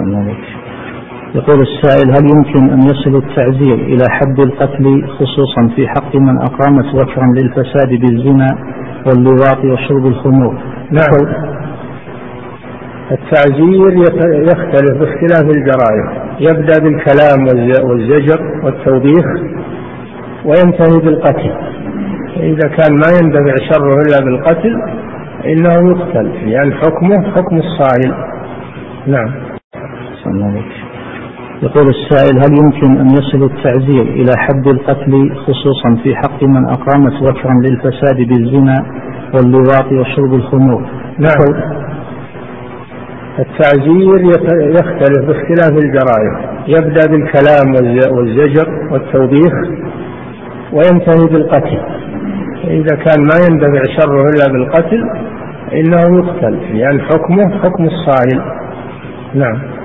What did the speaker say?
يقول السائل: هل يمكن أن يصل التعزير إلى حد القتل خصوصا في حق من أقامت وكرا للفساد بالزنا واللواط وشرب الخمور؟ نعم، التعزير يختلف باختلاف الجرائم، يبدأ بالكلام والزجر والتوبيخ وينتهي بالقتل. إذا كان ما يندفع شره إلا بالقتل إنه يقتل، يعني حكمه حكم الصائل. نعم. يقول السائل: هل يمكن أن يصل التعزير إلى حد القتل خصوصا في حق من أقامت وكرا للفساد بالزنا واللواط وشرب الخمور؟ نعم، التعزير يختلف باختلاف الجرائم، يبدأ بالكلام والزجر والتوبيخ وينتهي بالقتل. إذا كان ما يندفع شره إلا بالقتل إنه يقتل، يعني حكمه حكم الصائل. نعم.